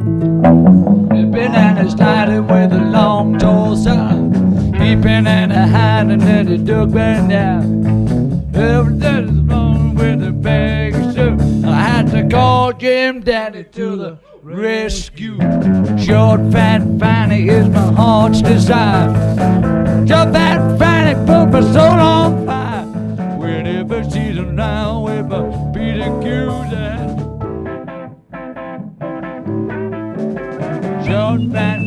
Peeping and a sliding with a long tall son. Peeping and a hiding and the duck went down. Every day is wrong with a bag of soup. I had to call Jim Daddy to the rescue. Short, fat Fanny is my heart's desire. Short, fat Fanny put my soul on fire. Whenever she's around with my Peter Q's and short, fat